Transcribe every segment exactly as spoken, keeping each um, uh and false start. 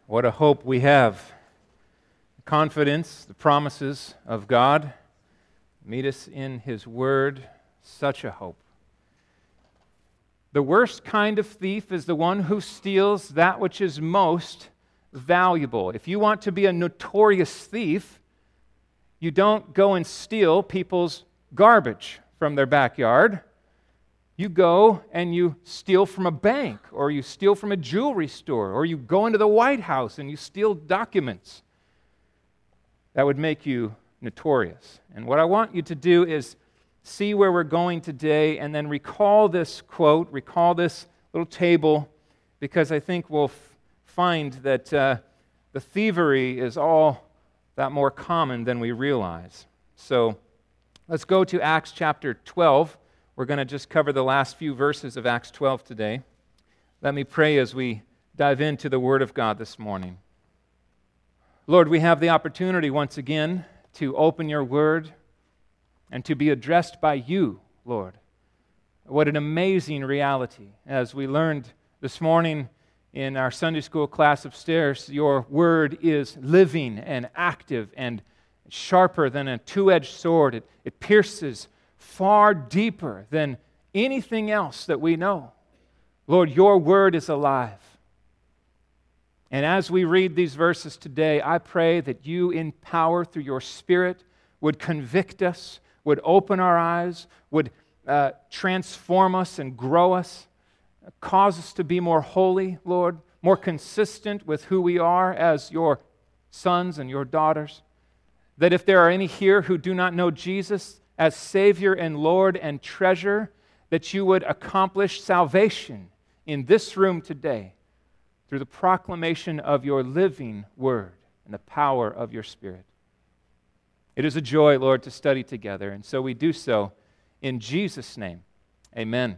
What a hope we have. Confidence, the promises of God meet us in His Word. Such a hope. The worst kind of thief is the one who steals that which is most valuable. If you want to be a notorious thief, you don't go and steal people's garbage from their backyard. You go and you steal from a bank, or you steal from a jewelry store, or you go into the White House and you steal documents. That would make you notorious. And what I want you to do is see where we're going today and then recall this quote, recall this little table, because I think we'll f- find that uh, the thievery is all that more common than we realize. So let's go to Acts chapter twelve. We're going to just cover the last few verses of Acts twelve today. Let me pray as we dive into the Word of God this morning. Lord, we have the opportunity once again to open your Word and to be addressed by you, Lord. What an amazing reality. As we learned this morning in our Sunday school class upstairs, your Word is living and active and sharper than a two-edged sword. It, it pierces far deeper than anything else that we know. Lord, your Word is alive. And as we read these verses today, I pray that you in power through your Spirit would convict us, would open our eyes, would uh, transform us and grow us, cause us to be more holy, Lord, more consistent with who we are as your sons and your daughters. That if there are any here who do not know Jesus as Savior and Lord and treasure, that you would accomplish salvation in this room today through the proclamation of your living Word and the power of your Spirit. It is a joy, Lord, to study together, and so we do so in Jesus' name. Amen.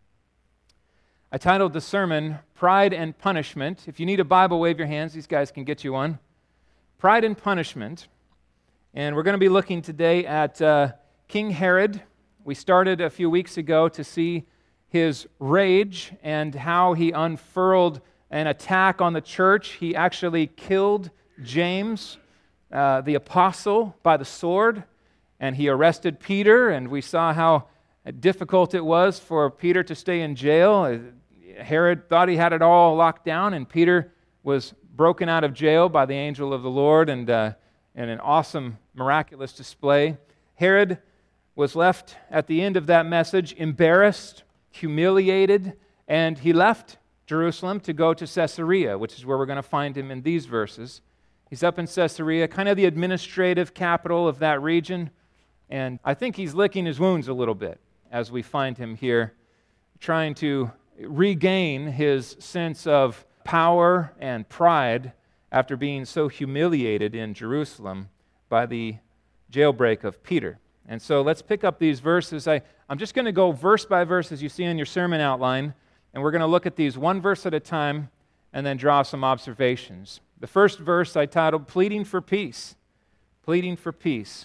I titled the sermon, Pride and Punishment. If you need a Bible, wave your hands. These guys can get you one. Pride and Punishment. And we're going to be looking today at uh, King Herod. We started a few weeks ago to see his rage and how he unfurled an attack on the church. He actually killed James, uh, the apostle, by the sword, and he arrested Peter, and we saw how difficult it was for Peter to stay in jail. Herod thought he had it all locked down, and Peter was broken out of jail by the angel of the Lord, and uh, in an awesome, miraculous display. Herod was left at the end of that message embarrassed, humiliated, and he left Jerusalem to go to Caesarea, which is where we're going to find him in these verses. He's up in Caesarea, kind of the administrative capital of that region, and I think he's licking his wounds a little bit as we find him here, trying to regain his sense of power and pride after being so humiliated in Jerusalem by the jailbreak of Peter. And so let's pick up these verses. I, I'm just going to go verse by verse as you see in your sermon outline, and we're going to look at these one verse at a time and then draw some observations. The first verse I titled, Pleading for Peace. Pleading for Peace.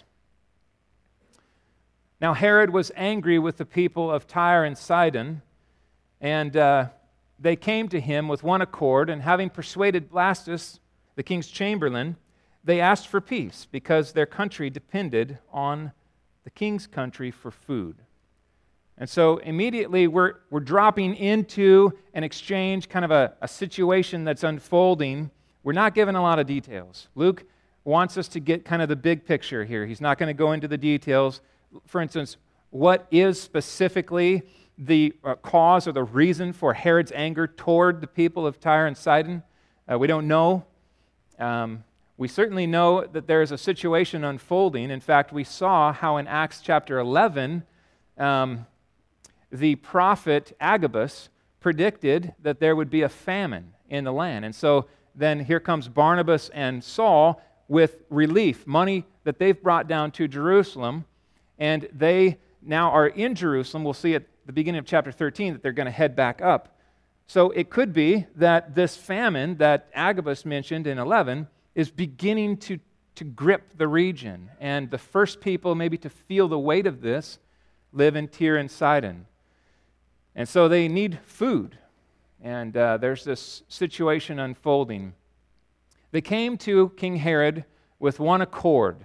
Now Herod was angry with the people of Tyre and Sidon, and uh, they came to him with one accord, and having persuaded Blastus, the king's chamberlain, they asked for peace because their country depended on the king's country for food. And so immediately we're, we're dropping into an exchange, kind of a, a situation that's unfolding. We're not given a lot of details. Luke wants us to get kind of the big picture here. He's not going to go into the details. For instance, what is specifically the uh, cause or the reason for Herod's anger toward the people of Tyre and Sidon? Uh, we don't know. Um, we certainly know that there is a situation unfolding. In fact, we saw how in Acts chapter eleven, um, the prophet Agabus predicted that there would be a famine in the land. And so then here comes Barnabas and Saul with relief, money that they've brought down to Jerusalem, and they now are in Jerusalem. We'll see at the beginning of chapter thirteen that they're going to head back up. So it could be that this famine that Agabus mentioned in eleven is beginning to, to grip the region. And the first people maybe to feel the weight of this live in Tyre and Sidon. And so they need food. And uh, there's this situation unfolding. They came to King Herod with one accord,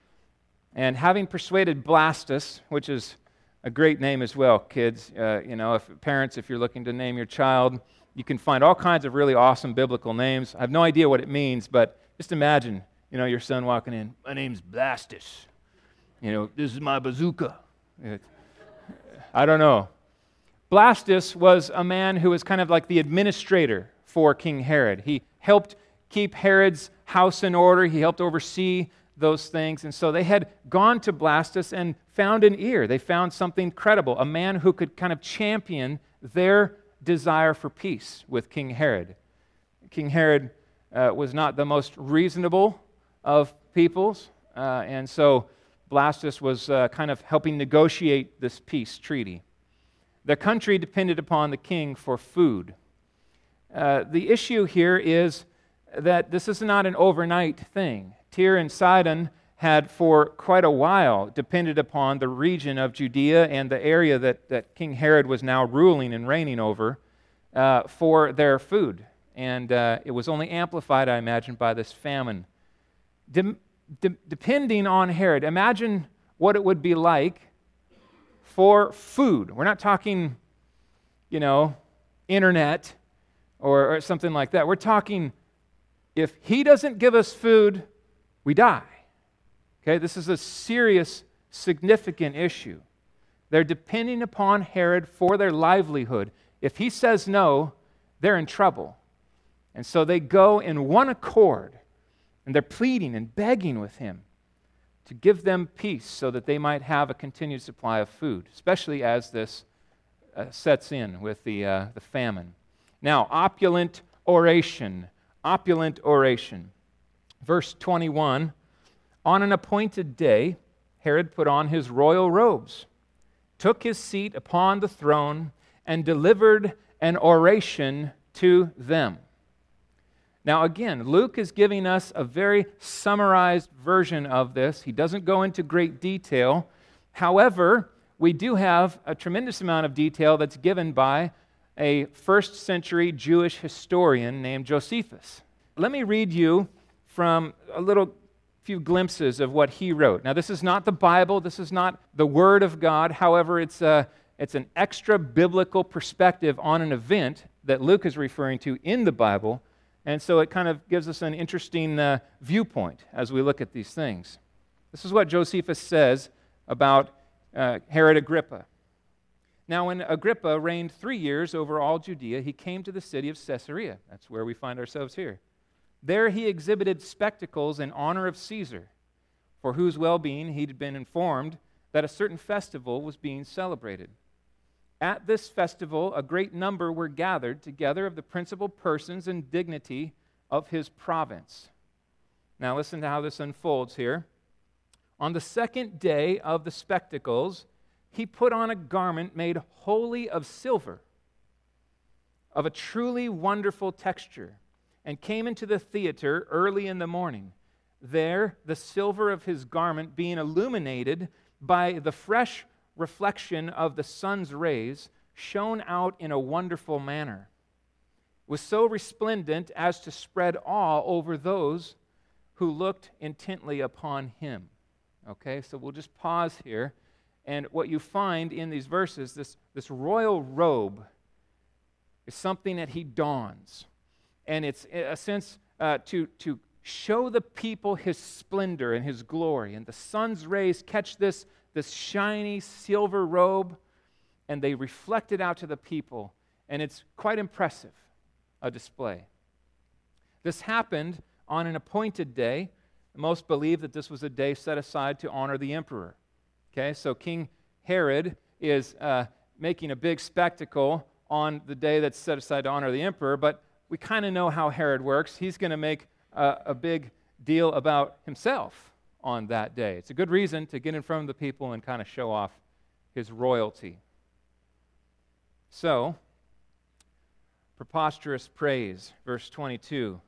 and having persuaded Blastus, which is a great name as well, kids. Uh, you know, if parents, if you're looking to name your child, you can find all kinds of really awesome biblical names. I have no idea what it means, but just imagine, you know, your son walking in. My name's Blastus. You know, this is my bazooka. It, I don't know. Blastus was a man who was kind of like the administrator for King Herod. He helped keep Herod's house in order. He helped oversee those things. And so they had gone to Blastus and found an ear. They found something credible, a man who could kind of champion their desire for peace with King Herod. King Herod uh, was not the most reasonable of peoples, uh, and so Blastus was uh, kind of helping negotiate this peace treaty. The country depended upon the king for food. Uh, the issue here is that this is not an overnight thing. Tyre and Sidon had for quite a while depended upon the region of Judea and the area that, that King Herod was now ruling and reigning over uh, for their food. And uh, it was only amplified, I imagine, by this famine. De- de- depending on Herod, imagine what it would be like for food. We're not talking, you know, internet or, or something like that. We're talking, if he doesn't give us food, we die. Okay, this is a serious, significant issue. They're depending upon Herod for their livelihood. If he says no, they're in trouble. And so they go in one accord, and they're pleading and begging with him to give them peace so that they might have a continued supply of food, especially as this uh, sets in with the, uh, the famine. Now, opulent oration. Opulent oration. Verse twenty-one, on an appointed day, Herod put on his royal robes, took his seat upon the throne, and delivered an oration to them. Now again, Luke is giving us a very summarized version of this. He doesn't go into great detail. However, we do have a tremendous amount of detail that's given by a first century Jewish historian named Josephus. Let me read you from a little few glimpses of what he wrote. Now, this is not the Bible. This is not the Word of God. However, it's a, it's an extra biblical perspective on an event that Luke is referring to in the Bible. And so it kind of gives us an interesting uh, viewpoint as we look at these things. This is what Josephus says about uh, Herod Agrippa. Now, when Agrippa reigned three years over all Judea, he came to the city of Caesarea. That's where we find ourselves here. There he exhibited spectacles in honor of Caesar, for whose well-being he'd been informed that a certain festival was being celebrated. At this festival, a great number were gathered together of the principal persons and dignity of his province. Now listen to how this unfolds here. On the second day of the spectacles, he put on a garment made wholly of silver, of a truly wonderful texture, and came into the theater early in the morning. There, the silver of his garment being illuminated by the fresh reflection of the sun's rays, shone out in a wonderful manner. It was so resplendent as to spread awe over those who looked intently upon him. Okay, so we'll just pause here. And what you find in these verses, this, this royal robe is something that he dons. And it's a sense uh, to, to show the people his splendor and his glory. And the sun's rays catch this, this shiny silver robe, and they reflect it out to the people. And it's quite impressive, a display. This happened on an appointed day. Most believe that this was a day set aside to honor the emperor. Okay, so King Herod is uh, making a big spectacle on the day that's set aside to honor the emperor, but we kind of know how Herod works. He's going to make a, a big deal about himself on that day. It's a good reason to get in front of the people and kind of show off his royalty. So, preposterous praise, verse twenty-two.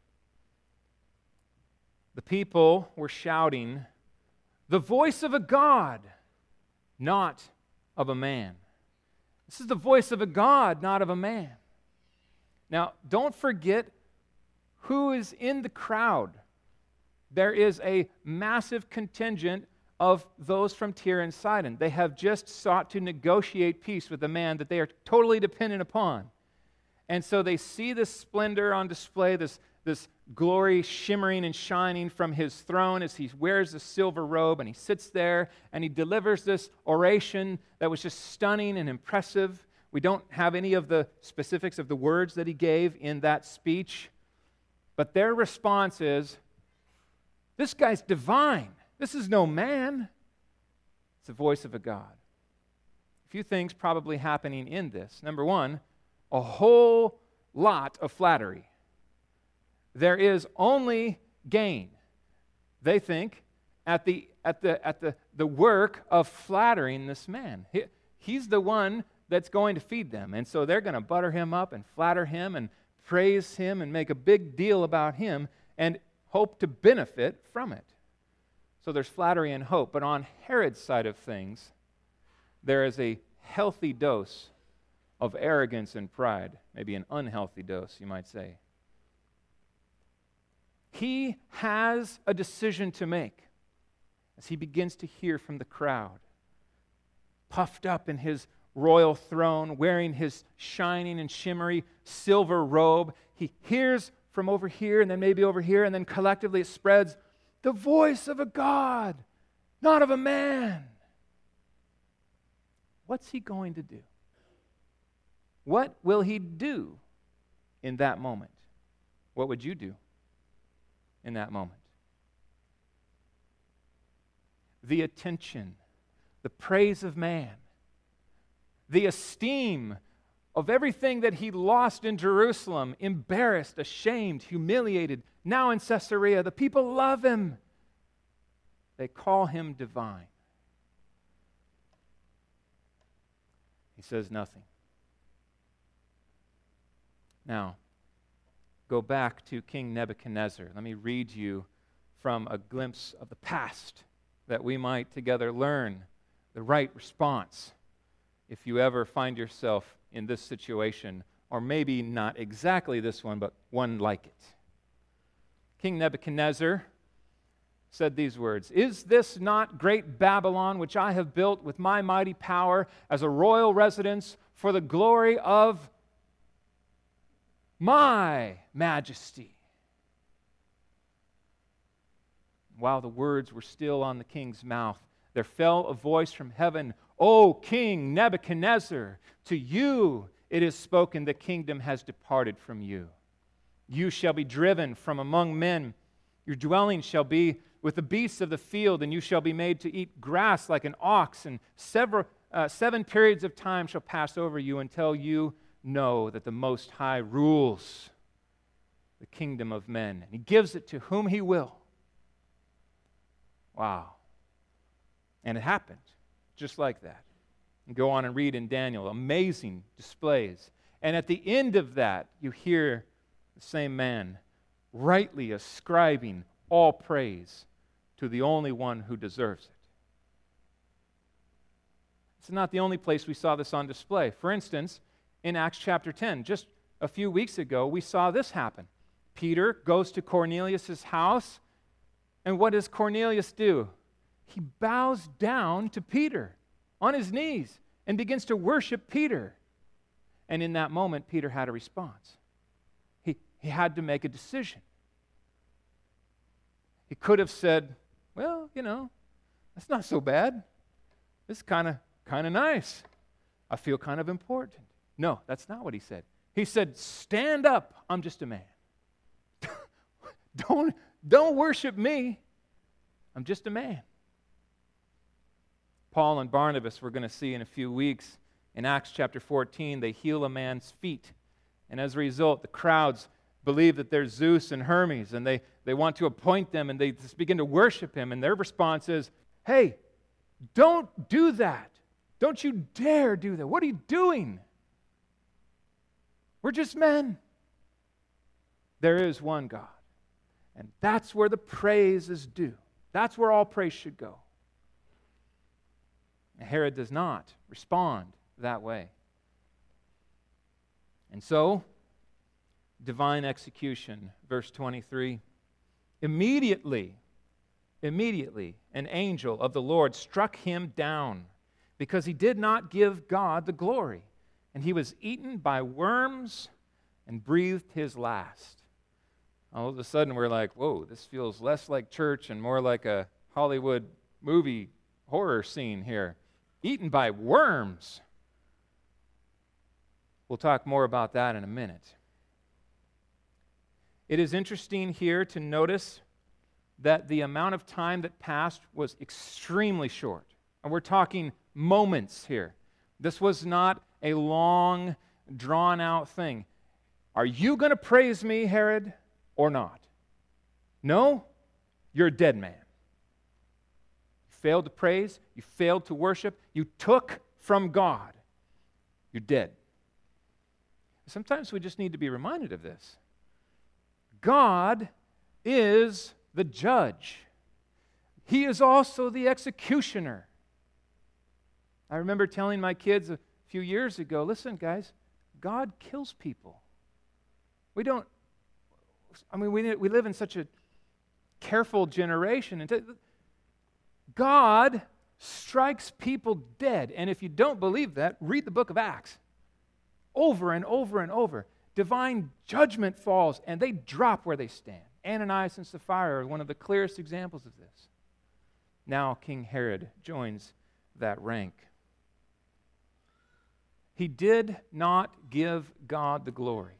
The people were shouting, "The voice of a God, not of a man." This is the voice of a God, not of a man. Now, don't forget who is in the crowd? There is a massive contingent of those from Tyre and Sidon. They have just sought to negotiate peace with a man that they are totally dependent upon. And so they see this splendor on display, this, this glory shimmering and shining from his throne as he wears the silver robe, and he sits there and he delivers this oration that was just stunning and impressive. We don't have any of the specifics of the words that he gave in that speech, but their response is, this guy's divine. This is no man. It's the voice of a God. A few things probably happening in this. Number one, a whole lot of flattery. There is only gain, they think, at the at the at the, the work of flattering this man. He, he's the one that's going to feed them. And so they're going to butter him up and flatter him and praise him and make a big deal about him and hope to benefit from it. So there's flattery and hope. But on Herod's side of things, there is a healthy dose of arrogance and pride, maybe an unhealthy dose, you might say. He has a decision to make as he begins to hear from the crowd. Puffed up in his royal throne, wearing his shining and shimmery silver robe, he hears from over here and then maybe over here, and then collectively it spreads, the voice of a God, not of a man. What's he going to do? What will he do in that moment? What would you do in that moment? The attention, the praise of man, the esteem of everything that he lost in Jerusalem, embarrassed, ashamed, humiliated, now in Caesarea. The people love him. They call him divine. He says nothing. Now, go back to King Nebuchadnezzar. Let me read you from a glimpse of the past that we might together learn the right response if you ever find yourself in this situation, or maybe not exactly this one, but one like it. King Nebuchadnezzar said these words, "Is this not great Babylon, which I have built with my mighty power as a royal residence for the glory of my majesty?" While the words were still on the king's mouth, there fell a voice from heaven, "O King Nebuchadnezzar, to you it is spoken, the kingdom has departed from you. You shall be driven from among men. Your dwelling shall be with the beasts of the field, and you shall be made to eat grass like an ox, and several, uh, seven periods of time shall pass over you until you know that the Most High rules the kingdom of men, and he gives it to whom he will." Wow. And it happened just like that. And go on and read in Daniel, amazing displays. And at the end of that, you hear the same man rightly ascribing all praise to the only one who deserves it. It's not the only place we saw this on display. For instance, in Acts chapter ten, just a few weeks ago, we saw this happen. Peter goes to Cornelius' house, and what does Cornelius do? He bows down to Peter on his knees and begins to worship Peter. And in that moment, Peter had a response. He, he had to make a decision. He could have said, well, you know, that's not so bad. This is kind of kind of nice. I feel kind of important. No, that's not what he said. He said, stand up, I'm just a man. don't, don't worship me. I'm just a man. Paul and Barnabas, we're going to see in a few weeks, in Acts chapter fourteen, they heal a man's feet. And as a result, the crowds believe that they're Zeus and Hermes, and they, they want to appoint them, and they just begin to worship him. And their response is, hey, don't do that. Don't you dare do that. What are you doing? We're just men. There is one God. And that's where the praise is due. That's where all praise should go. Herod does not respond that way. And so, divine execution. Verse twenty-three. Immediately, immediately, an angel of the Lord struck him down because he did not give God the glory, and he was eaten by worms and breathed his last. All of a sudden, we're like, whoa, this feels less like church and more like a Hollywood movie horror scene here. Eaten by worms. We'll talk more about that in a minute. It is interesting here to notice that the amount of time that passed was extremely short. And we're talking moments here. This was not a long, drawn-out thing. Are you going to praise me, Herod, or not? No? You're a dead man. You failed to praise. You failed to worship. You took from God. You're dead. Sometimes we just need to be reminded of this. God is the judge. He is also the executioner. I remember telling my kids a few years ago, listen, guys, God kills people. We don't, I mean, we, we live in such a careful generation. And God strikes people dead. And if you don't believe that, read the book of Acts. Over and over and over. Divine judgment falls, and they drop where they stand. Ananias and Sapphira are one of the clearest examples of this. Now King Herod joins that rank. He did not give God the glory.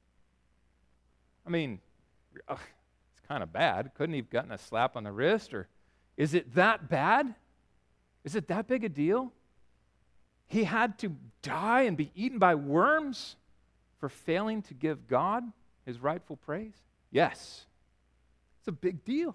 I mean, ugh, it's kind of bad. Couldn't he have gotten a slap on the wrist? Or is it that bad? Is it that big a deal? He had to die and be eaten by worms for failing to give God his rightful praise? Yes. It's a big deal.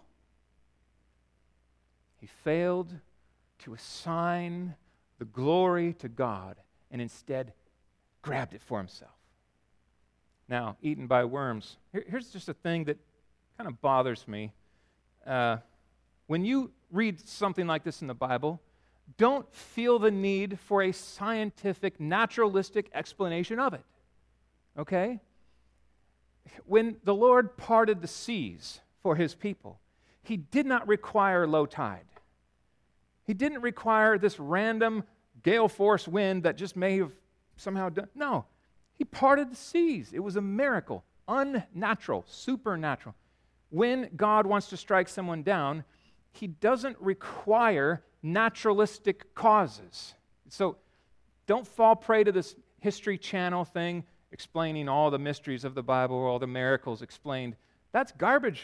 He failed to assign the glory to God and instead grabbed it for himself. Now, eaten by worms. Here, here's just a thing that kind of bothers me. Uh, when you read something like this in the Bible, don't feel the need for a scientific, naturalistic explanation of it. Okay? When the Lord parted the seas for his people, he did not require low tide. He didn't require this random gale force wind that just may have somehow done. No, he parted the seas. It was a miracle, unnatural, supernatural. When God wants to strike someone down, he doesn't require naturalistic causes. So don't fall prey to this History Channel thing explaining all the mysteries of the Bible, all the miracles explained. That's garbage.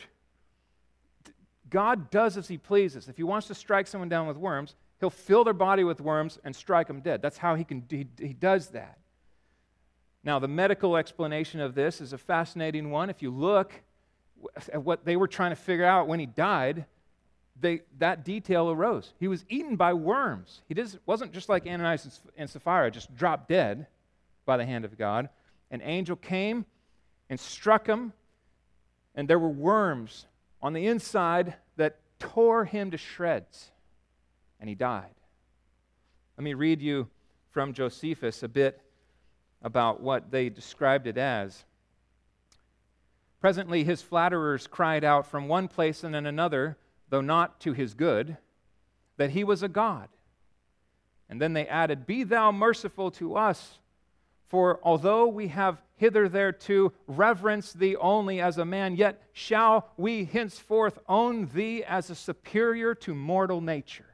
God does as he pleases. If he wants to strike someone down with worms, he'll fill their body with worms and strike them dead. That's how he can he, he does that. Now, the medical explanation of this is a fascinating one. If you look at what they were trying to figure out when he died, they, that detail arose. He was eaten by worms. He just, wasn't just like Ananias and Sapphira, just dropped dead by the hand of God. An angel came and struck him, and there were worms on the inside that tore him to shreds, and he died. Let me read you from Josephus a bit about what they described it as. Presently his flatterers cried out from one place and in another, though not to his good, that he was a god. And then they added, Be thou merciful to us, for although we have hither thereto reverenced thee only as a man, yet shall we henceforth own thee as a superior to mortal nature.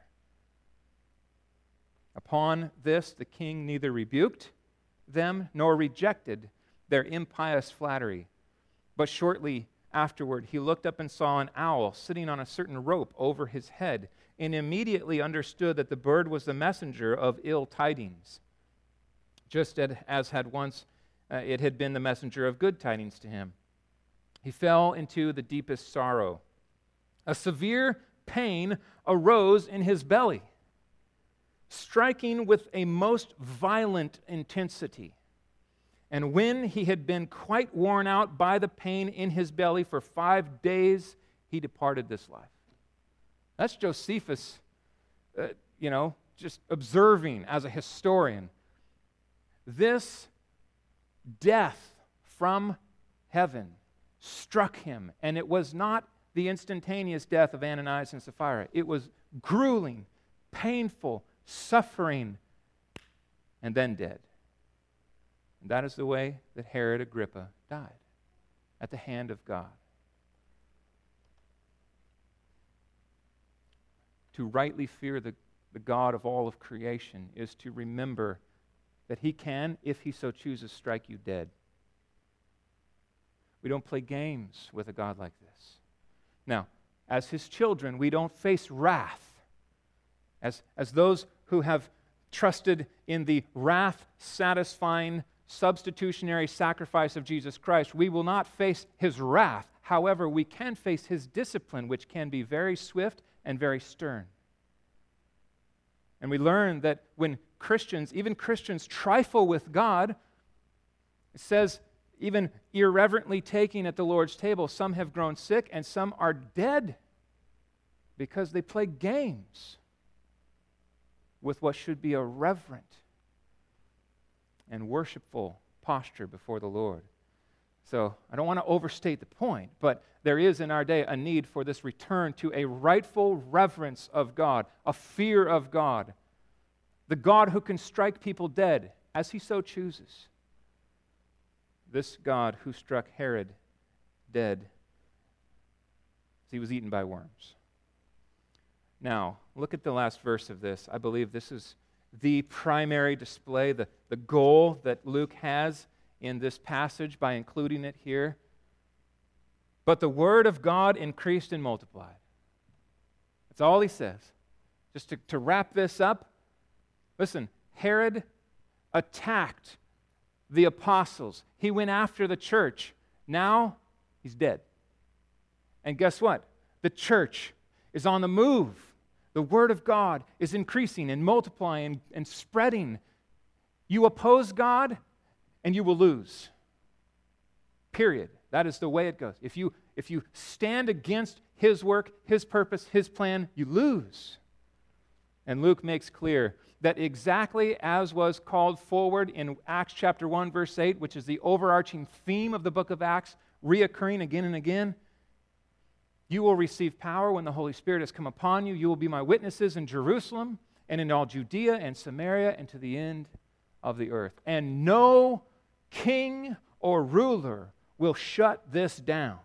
Upon this the king neither rebuked them nor rejected their impious flattery. But shortly afterward he looked up and saw an owl sitting on a certain rope over his head, and immediately understood that the bird was the messenger of ill tidings, just as had once uh, it had been the messenger of good tidings to him. He fell into the deepest sorrow. A severe pain arose in his belly, striking with a most violent intensity. And when he had been quite worn out by the pain in his belly for five days, he departed this life. That's Josephus, uh, you know, just observing as a historian. This death from heaven struck him, and it was not the instantaneous death of Ananias and Sapphira. It was grueling, painful, suffering, and then dead. And that is the way that Herod Agrippa died, at the hand of God. To rightly fear the, the God of all of creation is to remember that he can, if he so chooses, strike you dead. We don't play games with a God like this. Now, as his children, we don't face wrath. As, as those who have trusted in the wrath-satisfying substitutionary sacrifice of Jesus Christ, we will not face his wrath. However, we can face his discipline, which can be very swift and very stern. And we learn that when Christians, even Christians, trifle with God, it says, even irreverently taking at the Lord's table, some have grown sick and some are dead because they play games with what should be a reverent and worshipful posture before the Lord. So I don't want to overstate the point, but there is in our day a need for this return to a rightful reverence of God, a fear of God, the God who can strike people dead as he so chooses. This God who struck Herod dead as he was eaten by worms. Now, look at the last verse of this. I believe this is the primary display, the, the goal that Luke has in this passage by including it here. But the word of God increased and multiplied. That's all he says. Just to, to wrap this up, listen, Herod attacked the apostles. He went after the church. Now, he's dead. And guess what? The church is on the move. The word of God is increasing and multiplying and spreading. You oppose God, and you will lose. Period. That is the way it goes. If you, if you stand against his work, his purpose, his plan, you lose. And Luke makes clear that exactly as was called forward in Acts chapter one, verse eight, which is the overarching theme of the book of Acts, reoccurring again and again, you will receive power when the Holy Spirit has come upon you. You will be my witnesses in Jerusalem and in all Judea and Samaria and to the end of the earth. And no king or ruler will shut this down.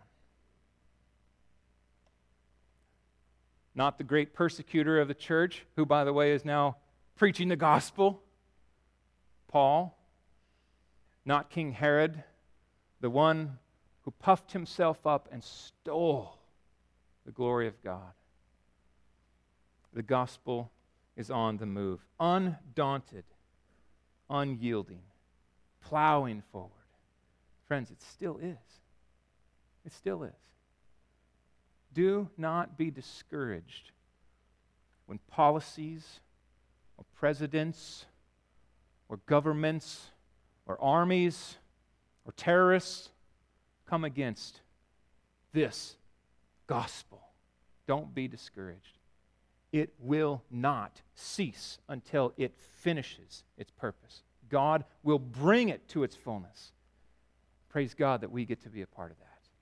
Not the great persecutor of the church, who, by the way, is now preaching the gospel, Paul. Not King Herod, the one who puffed himself up and stole the glory of God. The gospel is on the move, undaunted, unyielding, plowing forward. Friends, it still is. It still is. Do not be discouraged when policies or presidents or governments or armies or terrorists come against this gospel. Don't be discouraged. It will not cease until it finishes its purpose. God will bring it to its fullness. Praise God that we get to be a part of that.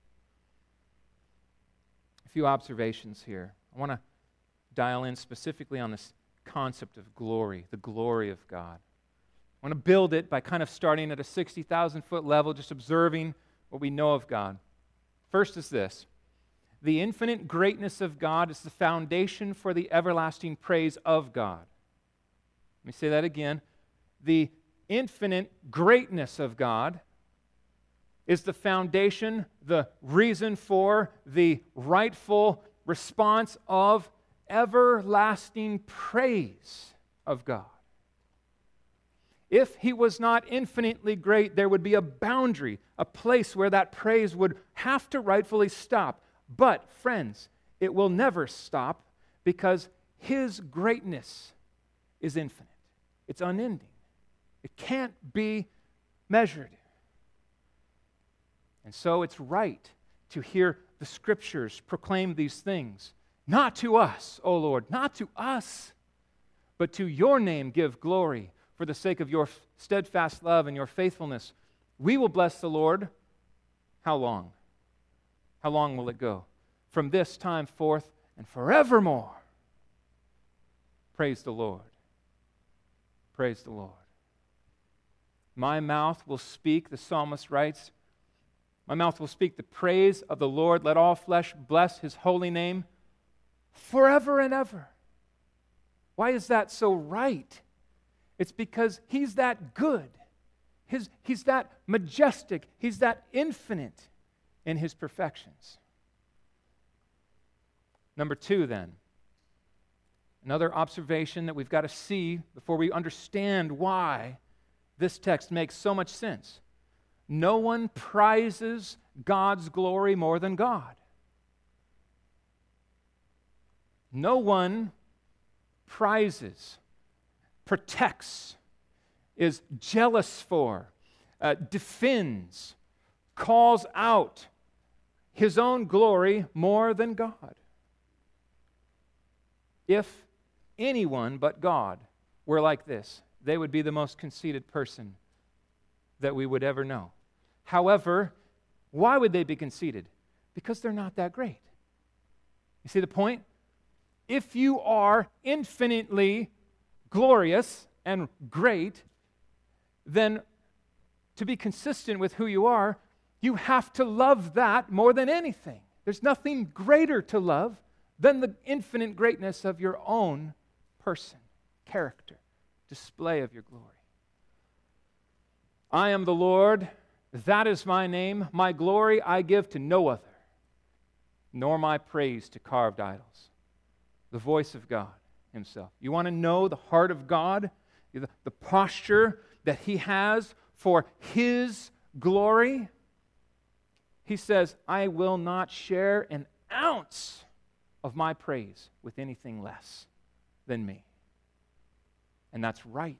A few observations here. I want to dial in specifically on this concept of glory, the glory of God. I want to build it by kind of starting at a sixty thousand foot level, just observing what we know of God. First is this: the infinite greatness of God is the foundation for the everlasting praise of God. Let me say that again. The infinite greatness of God is the foundation, the reason for, the rightful response of everlasting praise of God. If he was not infinitely great, there would be a boundary, a place where that praise would have to rightfully stop. But, friends, it will never stop because his greatness is infinite. It's unending. It can't be measured. And so it's right to hear the Scriptures proclaim these things. Not to us, O Lord, not to us, but to your name give glory for the sake of your steadfast love and your faithfulness. We will bless the Lord. How long? How long will it go? From this time forth and forevermore. Praise the Lord. Praise the Lord. My mouth will speak, the psalmist writes, my mouth will speak the praise of the Lord. Let all flesh bless his holy name forever and ever. Why is that so right? It's because he's that good. His, he's that majestic. He's that infinite in his perfections. Number two, then, another observation that we've got to see before we understand why this text makes so much sense. No one prizes God's glory more than God. No one prizes, protects, is jealous for, uh, defends, calls out his own glory more than God. If anyone but God were like this, they would be the most conceited person that we would ever know. However, why would they be conceited? Because they're not that great. You see the point? If you are infinitely glorious and great, then to be consistent with who you are, you have to love that more than anything. There's nothing greater to love than the infinite greatness of your own person, character, display of your glory. I am the Lord, that is my name. My glory I give to no other, nor my praise to carved idols. The voice of God himself. You want to know the heart of God, the, the posture that he has for his glory? He says, I will not share an ounce of my praise with anything less than me. And that's right.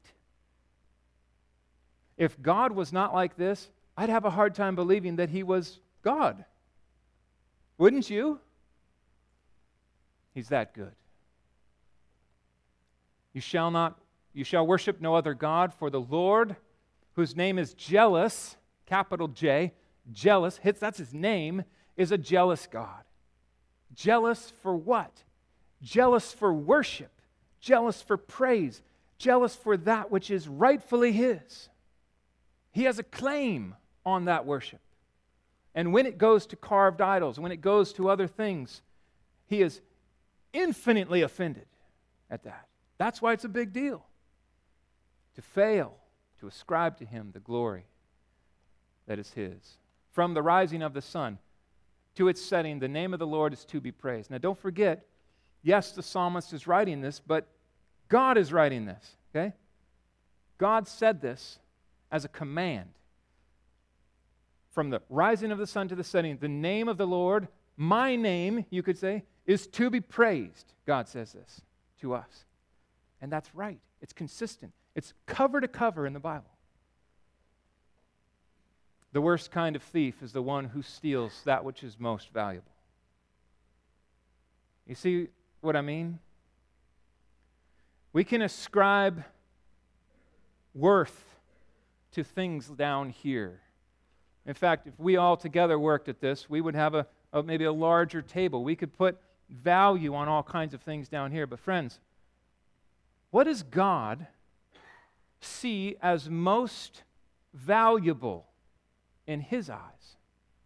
If God was not like this, I'd have a hard time believing that he was God. Wouldn't you? He's that good. You shall not, you shall worship no other God, for the Lord, whose name is jealous, capital J, jealous, hits, that's his name, is a jealous God. Jealous for what? Jealous for worship, jealous for praise, jealous for that which is rightfully his. He has a claim on that worship. And when it goes to carved idols, when it goes to other things, he is infinitely offended at that. That's why it's a big deal to fail to ascribe to him the glory that is his. From the rising of the sun to its setting, the name of the Lord is to be praised. Now don't forget, yes, the psalmist is writing this, but God is writing this, okay? God said this as a command. From the rising of the sun to the setting, the name of the Lord, my name, you could say, is to be praised. God says this to us. And that's right. It's consistent. It's cover to cover in the Bible. The worst kind of thief is the one who steals that which is most valuable. You see what I mean? We can ascribe worth to things down here. In fact, if we all together worked at this, we would have a, a maybe a larger table. We could put value on all kinds of things down here. But friends, what does God see as most valuable in his eyes?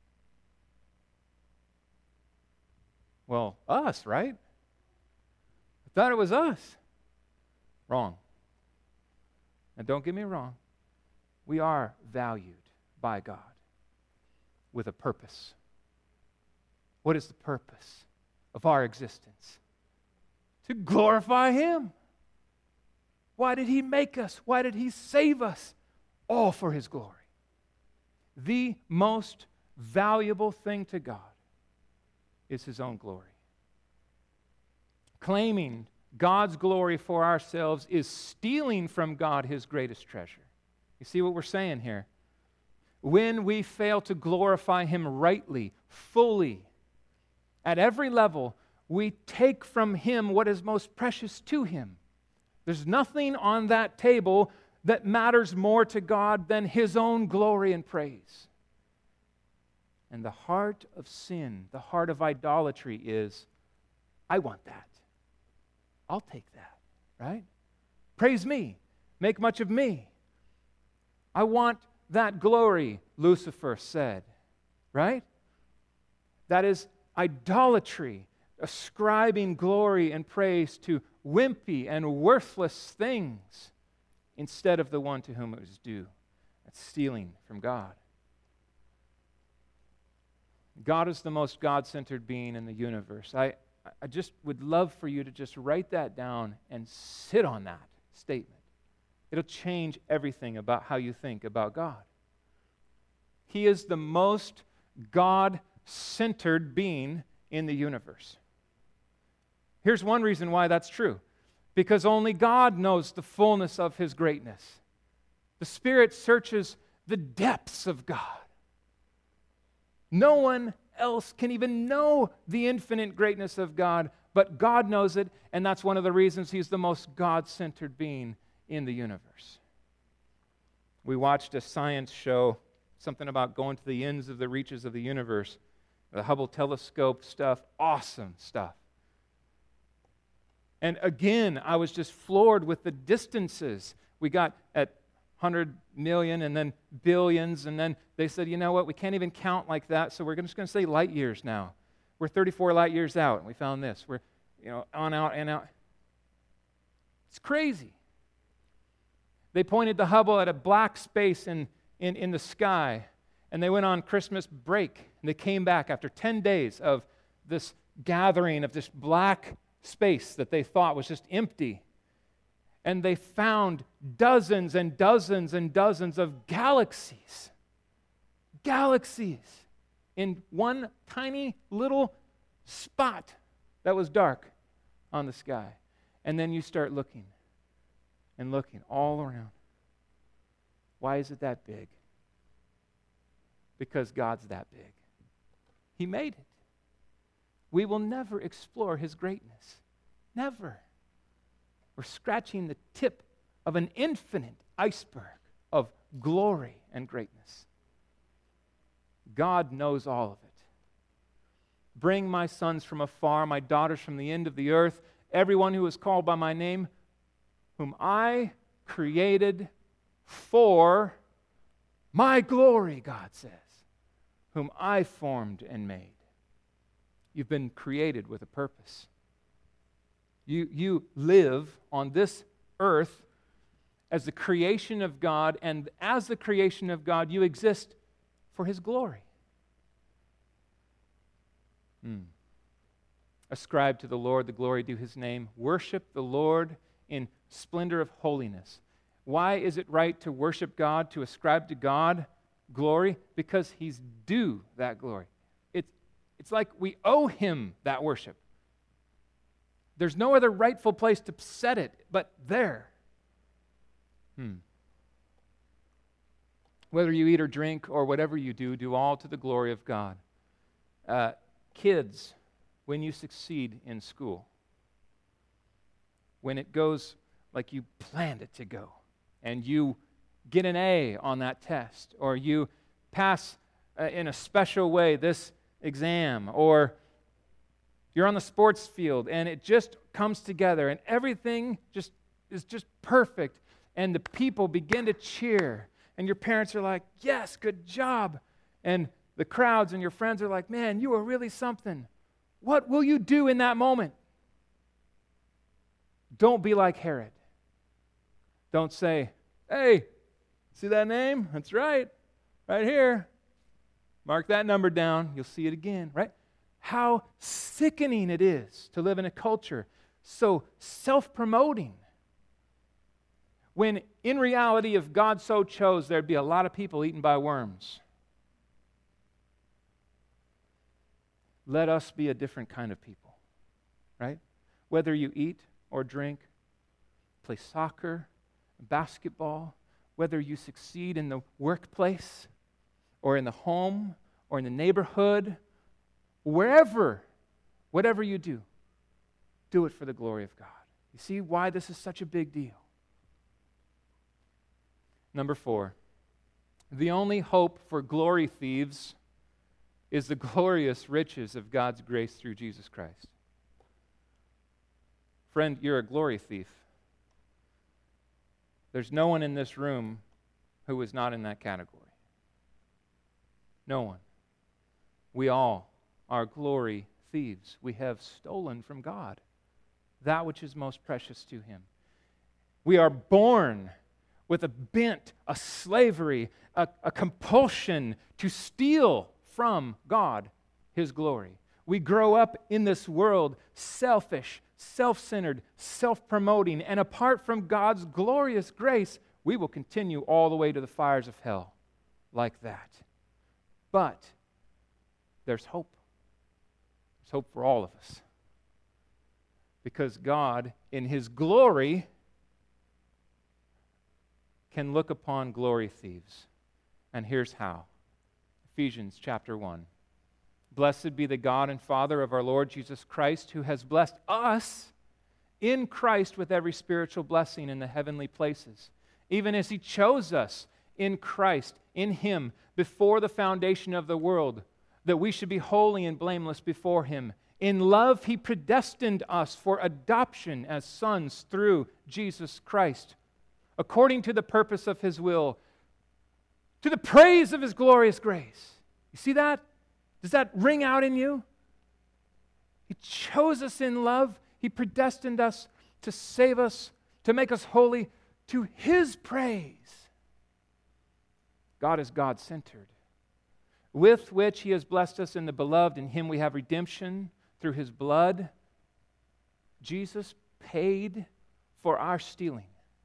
Well, us, right? I thought it was us. Wrong. And don't get me wrong. We are valued by God with a purpose. What is the purpose of our existence? To glorify him. Why did he make us? Why did he save us? All for his glory. The most valuable thing to God is his own glory. Claiming God's glory for ourselves is stealing from God his greatest treasure. You see what we're saying here? When we fail to glorify him rightly, fully, at every level, we take from him what is most precious to him. There's nothing on that table that matters more to God than his own glory and praise. And the heart of sin, the heart of idolatry is, I want that. I'll take that, right? Praise me. Make much of me. I want that glory, Lucifer said, right? That is idolatry, ascribing glory and praise to wimpy and worthless things instead of the one to whom it was due. That's stealing from God. God is the most God-centered being in the universe. I, I just would love for you to just write that down and sit on that statement. It'll change everything about how you think about God. He is the most God-centered being in the universe. Here's one reason why that's true. Because only God knows the fullness of His greatness. The Spirit searches the depths of God. No one else can even know the infinite greatness of God, but God knows it, and that's one of the reasons He's the most God-centered being in the universe. We watched a science show, something about going to the ends of the reaches of the universe, the Hubble telescope stuff, awesome stuff. And again, I was just floored with the distances. We got at one hundred million and then billions, and then they said, you know what, we can't even count like that, so we're just going to say light years now. We're thirty-four light years out, and we found this. We're, you know, on out and out. It's crazy. They pointed the Hubble at a black space in, in, in the sky, and they went on Christmas break, and they came back after ten days of this gathering of this black space that they thought was just empty. And they found dozens and dozens and dozens of galaxies. Galaxies in one tiny little spot that was dark on the sky. And then you start looking and looking all around. Why is it that big? Because God's that big. He made it. We will never explore His greatness. Never. We're scratching the tip of an infinite iceberg of glory and greatness. God knows all of it. Bring my sons from afar, my daughters from the end of the earth, everyone who is called by my name, whom I created for my glory, God says, whom I formed and made. You've been created with a purpose. You, you live on this earth as the creation of God, and as the creation of God, you exist for His glory. Hmm. Ascribe to the Lord the glory due His name. Worship the Lord in splendor of holiness. Why is it right to worship God, to ascribe to God glory? Because He's due that glory. It's, it's like we owe Him that worship. There's no other rightful place to set it but there. Hmm. Whether you eat or drink or whatever you do, do all to the glory of God. Uh, kids, when you succeed in school, when it goes like you planned it to go, and you get an A on that test, or you pass uh, in a special way this exam, or you're on the sports field and it just comes together and everything just is just perfect, and the people begin to cheer, and your parents are like, yes, good job, and the crowds and your friends are like, man, you are really something. What will you do in that moment? Don't be like Herod. Don't say, hey, see that name? That's right, right here. Mark that number down. You'll see it again, right? How sickening it is to live in a culture so self-promoting. When in reality, if God so chose, there'd be a lot of people eaten by worms. Let us be a different kind of people, right? Whether you eat or drink, play soccer, basketball, whether you succeed in the workplace or in the home or in the neighborhood, wherever, whatever you do, do it for the glory of God. You see why this is such a big deal? Number four, the only hope for glory thieves is the glorious riches of God's grace through Jesus Christ. Friend, you're a glory thief. There's no one in this room who is not in that category. No one. We all are glory thieves. We have stolen from God that which is most precious to Him. We are born with a bent, a slavery, a, a compulsion to steal from God His glory. We grow up in this world selfish, self-centered, self-promoting, and apart from God's glorious grace, we will continue all the way to the fires of hell like that. But there's hope. There's hope for all of us. Because God, in His glory, can look upon glory thieves. And here's how. Ephesians chapter one. Blessed be the God and Father of our Lord Jesus Christ, who has blessed us in Christ with every spiritual blessing in the heavenly places, even as He chose us in Christ, in Him, before the foundation of the world, that we should be holy and blameless before Him. In love, He predestined us for adoption as sons through Jesus Christ, according to the purpose of His will, to the praise of His glorious grace. You see that? Does that ring out in you? He chose us in love. He predestined us to save us, to make us holy, to His praise. God is God-centered, with which He has blessed us in the beloved. In Him we have redemption through His blood. Jesus paid for our stealing.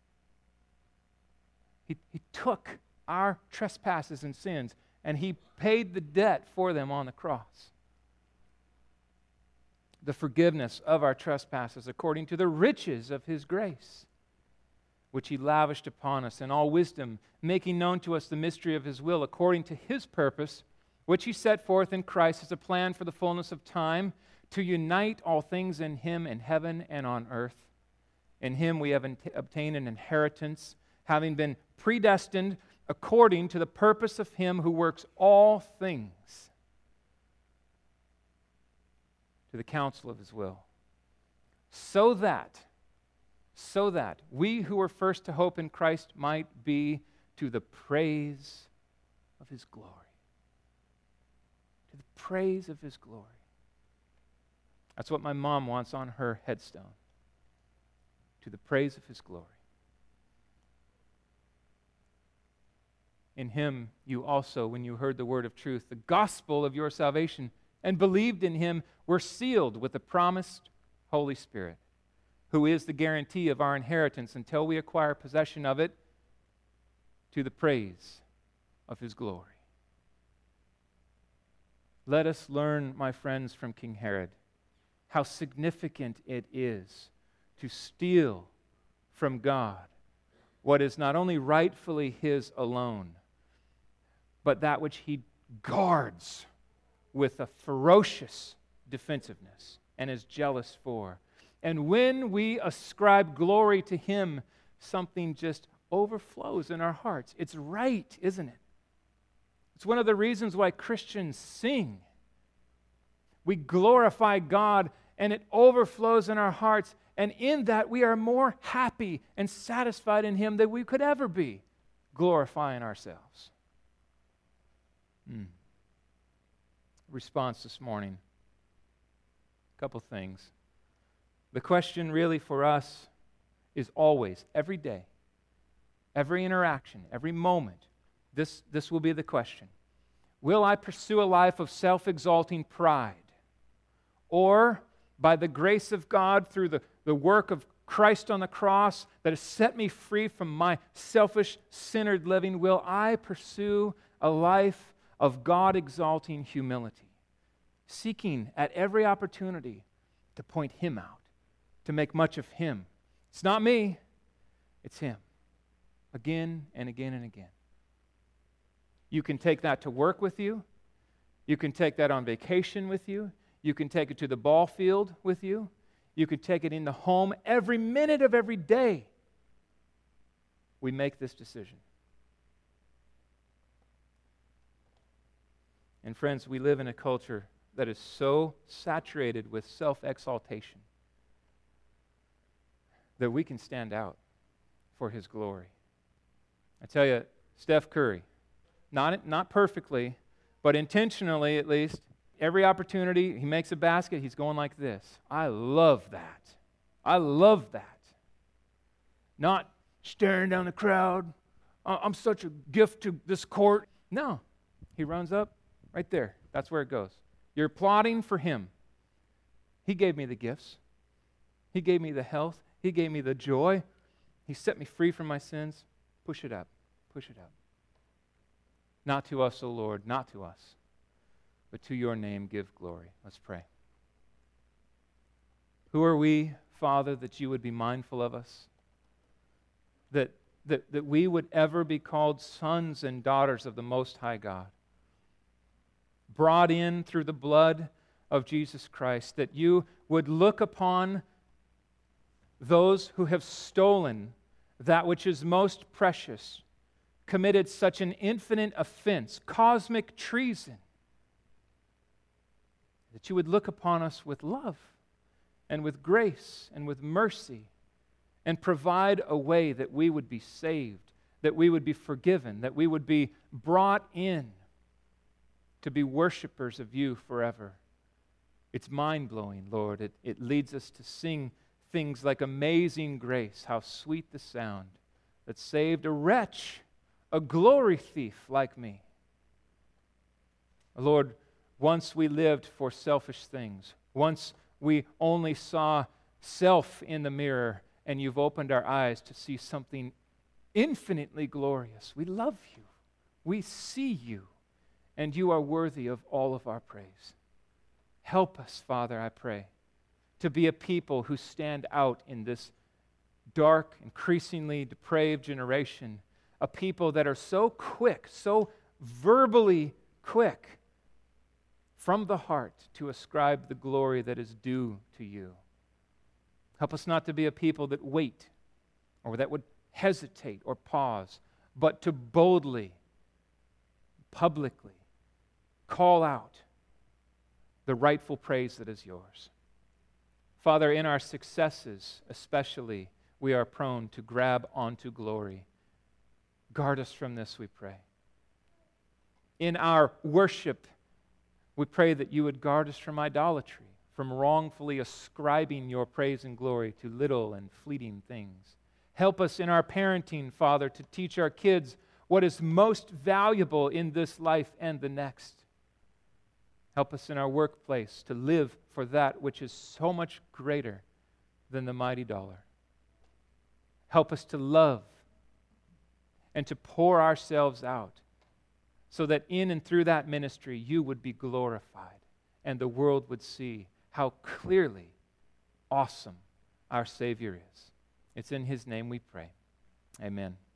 He, he took our trespasses and sins, and He paid the debt for them on the cross. The forgiveness of our trespasses according to the riches of His grace, which He lavished upon us in all wisdom, making known to us the mystery of His will according to His purpose, which He set forth in Christ as a plan for the fullness of time, to unite all things in Him in heaven and on earth. In Him we have obtained an inheritance, having been predestined according to the purpose of Him who works all things to the counsel of His will, so that, so that we who were first to hope in Christ might be to the praise of His glory. To the praise of His glory. That's what my mom wants on her headstone. To the praise of His glory. In Him you also, when you heard the word of truth, the gospel of your salvation, and believed in Him, were sealed with the promised Holy Spirit, who is the guarantee of our inheritance until we acquire possession of it, to the praise of His glory. Let us learn, my friends, from King Herod, how significant it is to steal from God what is not only rightfully His alone, but that which He guards with a ferocious defensiveness and is jealous for. And when we ascribe glory to Him, something just overflows in our hearts. It's right, isn't it? It's one of the reasons why Christians sing. We glorify God, and it overflows in our hearts. And in that, we are more happy and satisfied in Him than we could ever be, glorifying ourselves. Hmm. Response this morning. A couple things. The question really for us is always, every day, every interaction, every moment, this, this will be the question. Will I pursue a life of self-exalting pride? Or, by the grace of God, through the, the work of Christ on the cross that has set me free from my selfish, centered living, will I pursue a life of God-exalting humility, seeking at every opportunity to point Him out, to make much of Him? It's not me, it's Him, again and again and again. You can take that to work with you. You can take that on vacation with you. You can take it to the ball field with you. You can take it in the home. Every minute of every day, we make this decision. And friends, we live in a culture that is so saturated with self-exaltation that we can stand out for His glory. I tell you, Steph Curry, not, not perfectly, but intentionally at least, every opportunity he makes a basket, he's going like this. I love that. I love that. Not staring down the crowd. I'm such a gift to this court. No. He runs up right there. That's where it goes. You're applauding for him. He gave me the gifts. He gave me the health. He gave me the joy. He set me free from my sins. Push it up. Push it up. Not to us, O Lord, not to us, but to your name give glory. Let's pray. Who are we, Father, that you would be mindful of us? That, that, that we would ever be called sons and daughters of the Most High God, brought in through the blood of Jesus Christ, that you would look upon those who have stolen that which is most precious, committed such an infinite offense, cosmic treason, that you would look upon us with love and with grace and with mercy and provide a way that we would be saved, that we would be forgiven, that we would be brought in to be worshipers of you forever. It's mind-blowing, Lord. It, it leads us to sing things like Amazing Grace, how sweet the sound that saved a wretch, a glory thief like me. Lord, once we lived for selfish things. Once we only saw self in the mirror, and you've opened our eyes to see something infinitely glorious. We love you. We see you, and you are worthy of all of our praise. Help us, Father, I pray, to be a people who stand out in this dark, increasingly depraved generation, a people that are so quick, so verbally quick, from the heart to ascribe the glory that is due to you. Help us not to be a people that wait or that would hesitate or pause, but to boldly, publicly call out the rightful praise that is yours. Father, in our successes especially, we are prone to grab onto glory. Guard us from this, we pray. In our worship, we pray that you would guard us from idolatry, from wrongfully ascribing your praise and glory to little and fleeting things. Help us in our parenting, Father, to teach our kids what is most valuable in this life and the next. Help us in our workplace to live for that which is so much greater than the mighty dollar. Help us to love and to pour ourselves out so that in and through that ministry you would be glorified and the world would see how clearly awesome our Savior is. It's in His name we pray. Amen.